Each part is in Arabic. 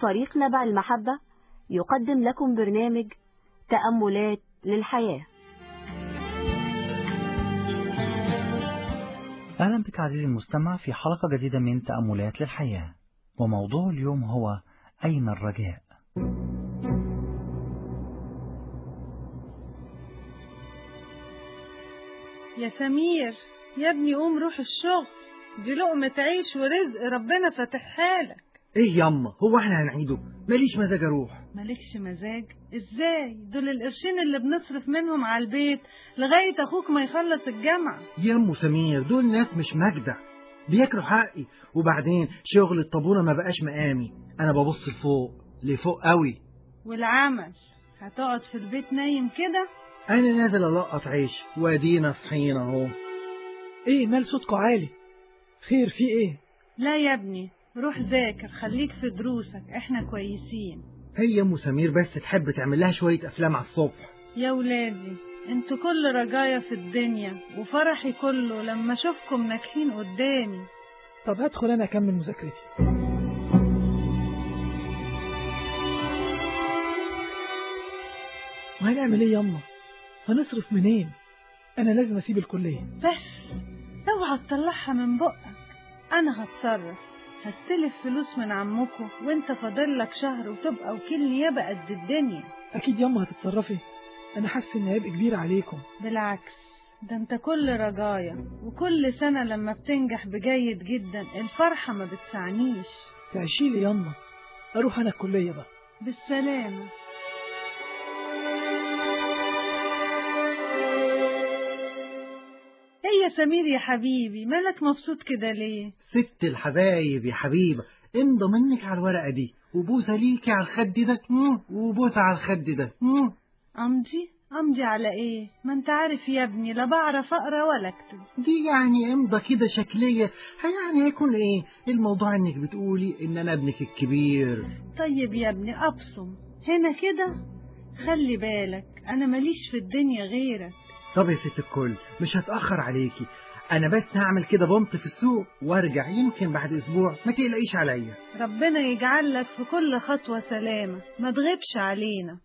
فريق نبع المحبة يقدم لكم برنامج تأملات للحياة. أهلا بك عزيزي المستمع في حلقة جديدة من تأملات للحياة، وموضوع اليوم هو أين الرجاء؟ يا سمير يا ابني قوم روح الشغل، دي لقمة عيش ورزق ربنا فاتحها لك. ايه ياما، هو احنا هنعيده؟ ماليش مزاج اروح. مالكش مزاج ازاي؟ دول القرشين اللي بنصرف منهم على البيت لغاية اخوك ما يخلص الجامعة. يا سمير، دول ناس مش مجدع، بياكلوا حقي. وبعدين شغل الطابونة ما بقاش مقامي، انا ببص لفوق قوي. والعمل هتقعد في البيت نايم كده؟ انا نازل القط عيش وادينا صحينا اهو. ايه مال صوتكوا عالي؟ خير في ايه؟ لا يا ابني روح ذاكر، خليك في دروسك، احنا كويسين. هي ام سمير بس تحب تعمل لها شوية افلام على الصبح. يا ولادي انتوا كل رجايا في الدنيا، وفرحي كله لما اشوفكم ناجحين قدامي. طب هدخل انا اكمل مذاكرتي. وهنعمل ايه ياما؟ هنصرف منين؟ انا لازم اسيب الكلية. بس اوعى تطلعها من بقك، انا هتصرف، هستلف فلوس من عمكم، وانت فاضلك شهر وتبقى وكيل نيابة قد الدنيا. اكيد ياما هتتصرفي، انا حاسس ان هيبقى كبير عليكم. بالعكس، ده انت كل رجايا، وكل سنة لما بتنجح بجيد جدا الفرحة ما بتسعنيش. تعيشيلي ياما، اروح انا الكلية بقى. بالسلامة. ايه يا سمير يا حبيبي، مالك مبسوط كده ليه؟ ست الحبايب يا حبيبة، امضى منك على الورقة دي، وبوسة ليكي على الخد ده، وبوسة على الخد ده. امضي على ايه؟ ما انت عارف يا ابني لا بعرف اقرا ولا اكتب. دي يعني امضى كده شكلية، يعني هيكون ايه الموضوع؟ انك بتقولي ان انا ابنك الكبير. طيب يا ابني ابصم هنا كده، خلي بالك انا ماليش في الدنيا غيرك. طب يا ست الكل، مش هتأخر عليكي، انا بس هعمل كده بنط في السوق وارجع، يمكن بعد اسبوع، ما تقلقيش عليا. ربنا يجعل لك في كل خطوة سلامة، ما تغيبش علينا.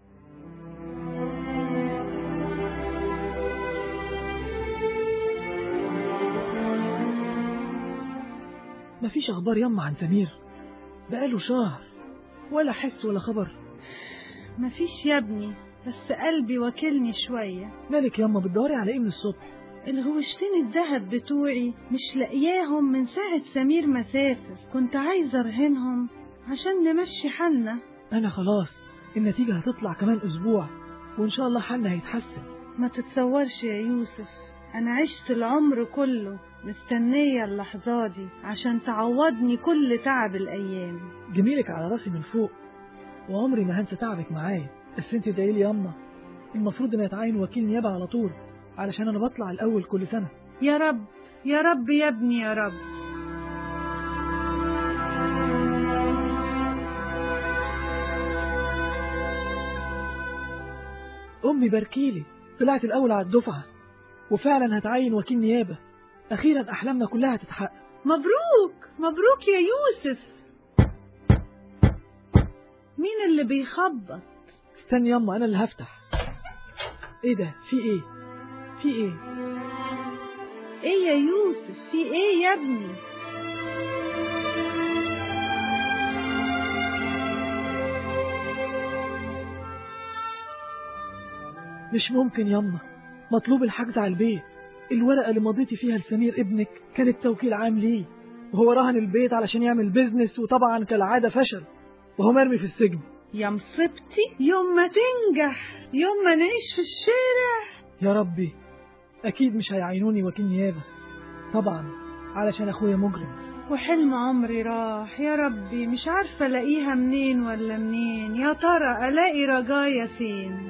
مفيش اخبار ياما عن سمير، بقاله شهر ولا حس ولا خبر. مفيش يا ابني، بس قلبي واكلني شوية. مالك ياما، بتدوري على ايه من الصبح؟ الغوشتين الذهب بتوعي مش لاقياهم من ساعة سمير ما سافر، كنت عايزة ارهنهم عشان نمشي حالنا. انا خلاص النتيجة هتطلع كمان اسبوع، وان شاء الله حالنا هيتحسن. ما تتصورش يا يوسف، انا عشت العمر كله مستنية اللحظة دي عشان تعوضني كل تعب الايام. جميلك على راسي من فوق، وعمري ما هنسى تعبك معايا. بس انت ادعيلي ياما، المفروض ان اتعين وكيل نيابة على طول، علشان انا بطلع الاول كل سنة. يا رب يا رب يا ابني يا رب. امي باركيلي، طلعت الاول على الدفعة، وفعلا هتعين وكيل نيابة. اخيرا احلامنا كلها تتحقق. مبروك مبروك يا يوسف. مين اللي بيخبط؟ استني ياما، انا اللي هفتح. ايه ده؟ في ايه؟ في ايه؟ ايه يا يوسف؟ في ايه يا ابني؟ مش ممكن ياما، مطلوب الحجز على البيت. الورقة اللي مضيتي فيها لسمير ابنك كانت توكيل عام ليه، وهو رهن البيت علشان يعمل بيزنس، وطبعا كالعادة فشل وهو مرمي في السجن. يا مصيبتي، يوم ما تنجح يوم ما نعيش في الشارع. يا ربي، اكيد مش هيعينوني وكيل نيابة طبعا، علشان اخويا مجرم. وحلم عمري راح يا ربي، مش عارفة الاقيها منين ولا منين. يا ترى الاقي رجايا فين؟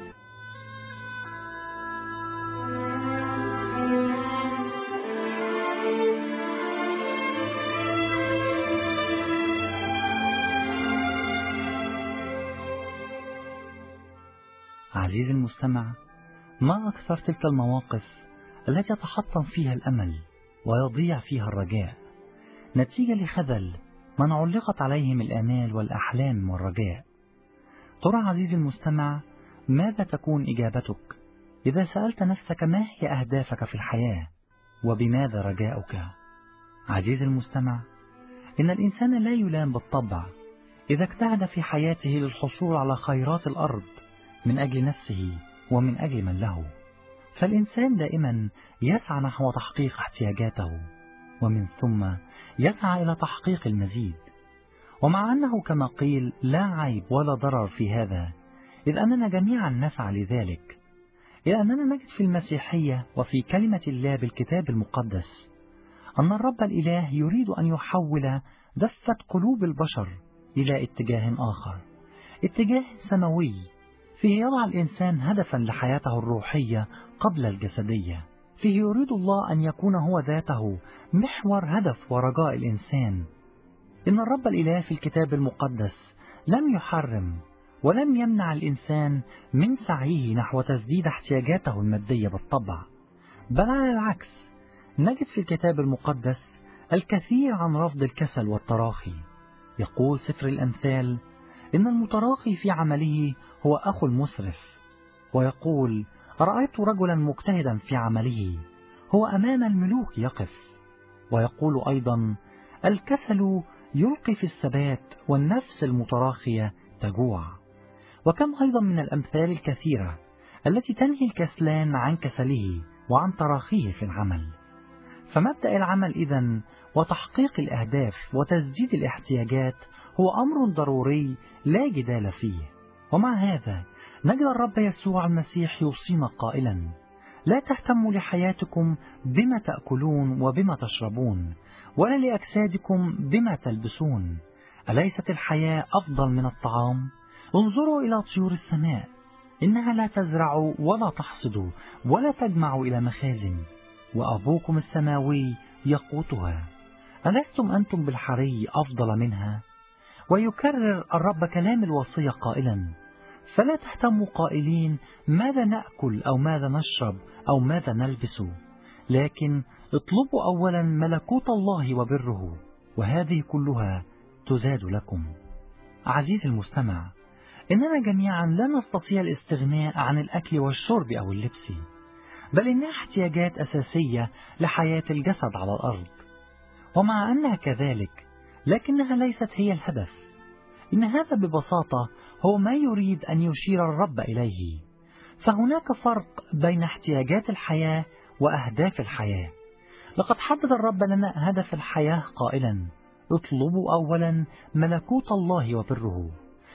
عزيزي المستمع، ما أكثر تلك المواقف التي يتحطم فيها الأمل ويضيع فيها الرجاء نتيجة لخذل من علقت عليهم الآمال والأحلام والرجاء. ترى عزيزي المستمع، ماذا تكون إجابتك إذا سألت نفسك ما هي أهدافك في الحياة وبماذا رجاؤك؟ عزيزي المستمع، إن الإنسان لا يلام بالطبع إذا اجتهد في حياته للحصول على خيرات الأرض من أجل نفسه ومن أجل من له، فالإنسان دائما يسعى نحو تحقيق احتياجاته، ومن ثم يسعى إلى تحقيق المزيد. ومع أنه كما قيل لا عيب ولا ضرر في هذا، إذ أننا جميعا نسعى لذلك، إلى أننا نجد في المسيحية وفي كلمة الله بالكتاب المقدس أن الرب الإله يريد أن يحول دفة قلوب البشر إلى اتجاه آخر، اتجاه سماوي، فيه يضع الإنسان هدفا لحياته الروحية قبل الجسدية، فيه يريد الله أن يكون هو ذاته محور هدف ورجاء الإنسان. إن الرب الإله في الكتاب المقدس لم يحرم ولم يمنع الإنسان من سعيه نحو تسديد احتياجاته المادية بالطبع، بل على العكس نجد في الكتاب المقدس الكثير عن رفض الكسل والتراخي. يقول سفر الأمثال إن المتراخي في عمله هو أخو المسرف، ويقول رأيت رجلا مجتهدا في عمله هو أمام الملوك يقف. ويقول أيضا الكسل يلقي في الثبات والنفس المتراخية تجوع. وكم أيضا من الأمثال الكثيرة التي تنهي الكسلان عن كسله وعن تراخيه في العمل. فمبدأ العمل إذن وتحقيق الأهداف وتسديد الاحتياجات هو أمر ضروري لا جدال فيه. ومع هذا نجد الرب يسوع المسيح يوصينا قائلا لا تهتموا لحياتكم بما تأكلون وبما تشربون، ولا لأجسادكم بما تلبسون. أليست الحياة أفضل من الطعام؟ انظروا إلى طيور السماء، إنها لا تزرع ولا تحصد ولا تجمع إلى مخازن، وأبوكم السماوي يقوتها. ألستم أنتم بالحري أفضل منها؟ ويكرر الرب كلام الوصية قائلا فلا تهتموا قائلين ماذا نأكل أو ماذا نشرب أو ماذا نلبس، لكن اطلبوا أولا ملكوت الله وبره، وهذه كلها تزاد لكم. عزيزي المستمع، إننا جميعا لا نستطيع الاستغناء عن الأكل والشرب أو اللبس، بل إنها احتياجات أساسية لحياة الجسد على الأرض. ومع أنها كذلك، لكنها ليست هي الهدف. إن هذا ببساطة هو ما يريد أن يشير الرب إليه. فهناك فرق بين احتياجات الحياة وأهداف الحياة. لقد حدد الرب لنا هدف الحياة قائلا اطلبوا أولا ملكوت الله وبره،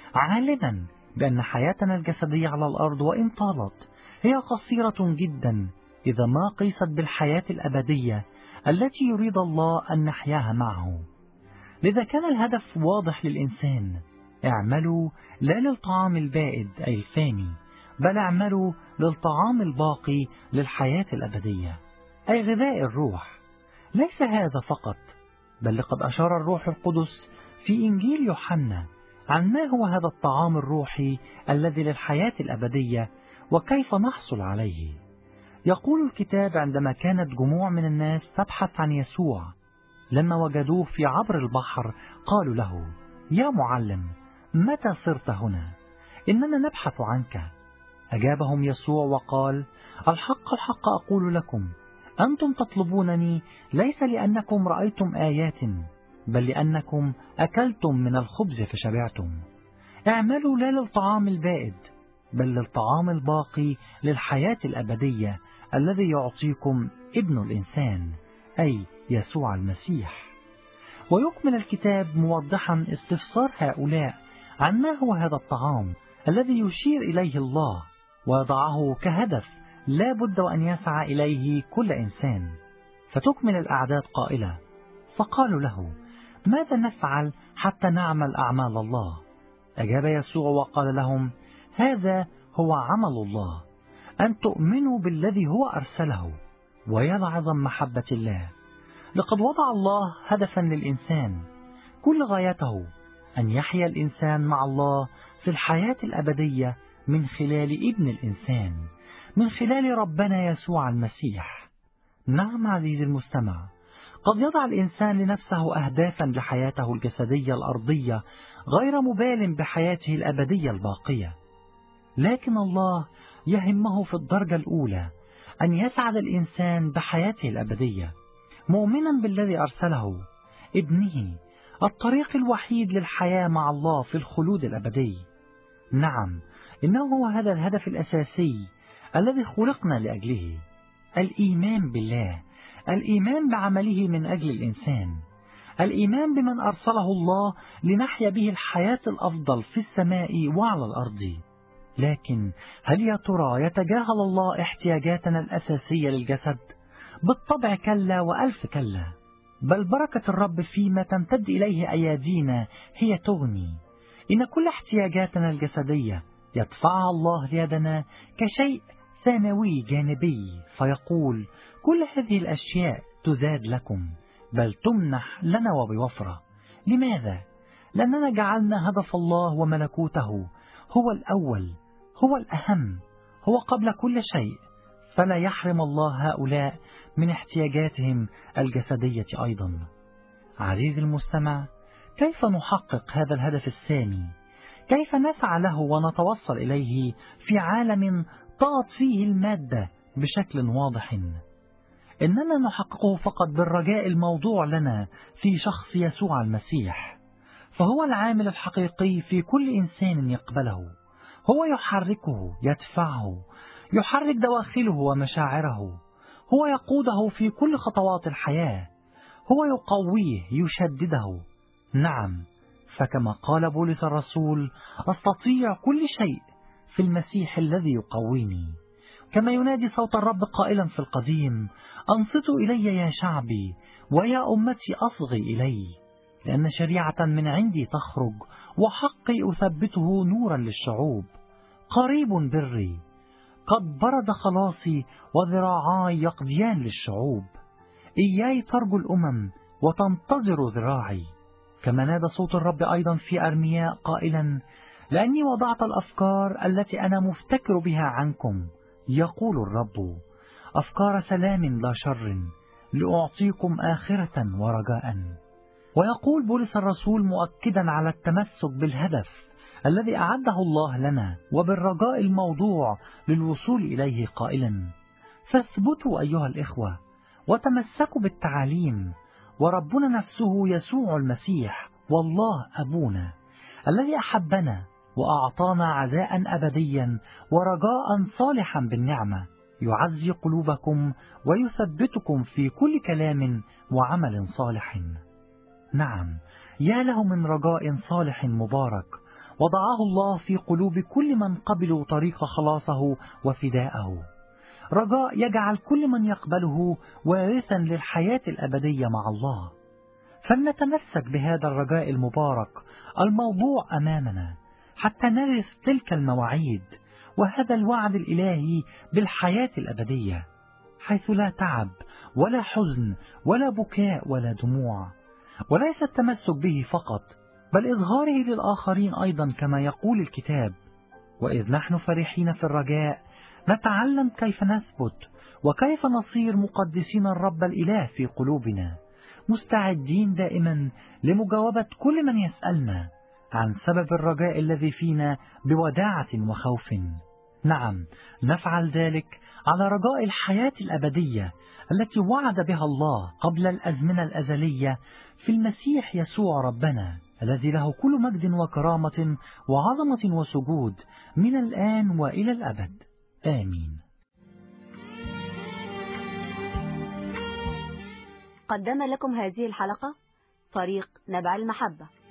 عالما بأن حياتنا الجسدية على الأرض وإن طالت هي قصيرة جدا إذا ما قيست بالحياة الأبدية التي يريد الله أن نحياها معه. لذا كان الهدف واضح للإنسان: اعملوا لا للطعام البائد أي الفاني، بل اعملوا للطعام الباقي للحياة الأبدية أي غذاء الروح. ليس هذا فقط، بل لقد أشار الروح القدس في إنجيل يوحنا عن ما هو هذا الطعام الروحي الذي للحياة الأبدية وكيف نحصل عليه. يقول الكتاب عندما كانت جموع من الناس تبحث عن يسوع، لما وجدوه في عبر البحر قالوا له: يا معلم، متى صرت هنا؟ إننا نبحث عنك. أجابهم يسوع وقال: الحق الحق أقول لكم، أنتم تطلبونني ليس لأنكم رأيتم آيات، بل لأنكم أكلتم من الخبز فشبعتم. اعملوا لا للطعام البائد، بل للطعام الباقي للحياة الأبدية الذي يعطيكم ابن الإنسان أي يسوع المسيح. ويكمل الكتاب موضحا استفسار هؤلاء عن ما هو هذا الطعام الذي يشير إليه الله، ويضعه كهدف لا بد أن يسعى إليه كل إنسان. فتكمل الأعداد قائلة: فقالوا له: ماذا نفعل حتى نعمل أعمال الله؟ أجاب يسوع وقال لهم: هذا هو عمل الله، أن تؤمنوا بالذي هو أرسله، ويعظم محبة الله. لقد وضع الله هدفا للإنسان كل غايته أن يحيا الإنسان مع الله في الحياة الأبدية من خلال ابن الإنسان، من خلال ربنا يسوع المسيح. نعم عزيزي المستمع، قد يضع الإنسان لنفسه أهدافا لحياته الجسدية الأرضية غير مبال بحياته الأبدية الباقية، لكن الله يهمه في الدرجة الأولى أن يسعد الإنسان بحياته الأبدية، مؤمنا بالذي أرسله ابنه، الطريق الوحيد للحياة مع الله في الخلود الأبدي. نعم، إنه هو هذا الهدف الأساسي الذي خلقنا لأجله، الإيمان بالله، الإيمان بعمله من أجل الإنسان، الإيمان بمن أرسله الله لنحيا به الحياة الأفضل في السماء وعلى الأرض. لكن هل يا ترى يتجاهل الله احتياجاتنا الأساسية للجسد؟ بالطبع كلا وألف كلا، بل بركة الرب فيما تمتد إليه أيادينا هي تغني. إن كل احتياجاتنا الجسدية يدفعها الله ليدنا كشيء ثانوي جانبي، فيقول: كل هذه الأشياء تزاد لكم، بل تمنح لنا وبوفرة. لماذا؟ لأننا جعلنا هدف الله وملكوته هو الأول، هو الأهم، هو قبل كل شيء، فلا يحرم الله هؤلاء من احتياجاتهم الجسدية أيضا. عزيزي المستمع، كيف نحقق هذا الهدف السامي؟ كيف نسعى له ونتوصل إليه في عالم طغت فيه المادة بشكل واضح؟ إننا نحققه فقط بالرجاء الموضوع لنا في شخص يسوع المسيح، فهو العامل الحقيقي في كل إنسان يقبله، هو يحركه، يدفعه، يحرك دواخله ومشاعره، هو يقوده في كل خطوات الحياة، هو يقويه، يشدده. نعم، فكما قال بولس الرسول: أستطيع كل شيء في المسيح الذي يقويني. كما ينادي صوت الرب قائلا في القديم: أنصتوا إلي يا شعبي، ويا أمتي أصغي إلي، لأن شريعة من عندي تخرج، وحقي أثبته نورا للشعوب. قريب بري، قد برد خلاصي، وذراعاي يقضيان للشعوب. إياي ترجو الأمم وتنتظر ذراعي. كما نادى صوت الرب أيضا في أرمياء قائلا: لأني وضعت الأفكار التي أنا مفتكر بها عنكم، يقول الرب، أفكار سلام لا شر، لأعطيكم آخرة ورجاء. ويقول بولس الرسول مؤكدا على التمسك بالهدف الذي أعده الله لنا وبالرجاء الموضوع للوصول إليه قائلا: فاثبتوا أيها الإخوة وتمسكوا بالتعاليم، وربنا نفسه يسوع المسيح والله أبونا الذي أحبنا وأعطانا عزاء أبديا ورجاء صالحا بالنعمة، يعزي قلوبكم ويثبتكم في كل كلام وعمل صالح. نعم، يا له من رجاء صالح مبارك وضعه الله في قلوب كل من قبلوا طريق خلاصه وفداءه، رجاء يجعل كل من يقبله وارثا للحياة الأبدية مع الله. فلنتمسك بهذا الرجاء المبارك الموضوع أمامنا حتى نرث تلك المواعيد وهذا الوعد الإلهي بالحياة الأبدية، حيث لا تعب ولا حزن ولا بكاء ولا دموع. وليس التمسك به فقط، بل إظهاره للآخرين أيضا، كما يقول الكتاب: وإذ نحن فرحين في الرجاء نتعلم كيف نثبت وكيف نصير مقدسين الرب الإله في قلوبنا، مستعدين دائما لمجاوبة كل من يسألنا عن سبب الرجاء الذي فينا بوداعة وخوف. نعم، نفعل ذلك على رجاء الحياة الأبدية التي وعد بها الله قبل الأزمنة الأزلية في المسيح يسوع ربنا، الذي له كل مجد وكرامة وعظمة وسجود من الآن وإلى الأبد. آمين. قدم لكم هذه الحلقة فريق نبع المحبة.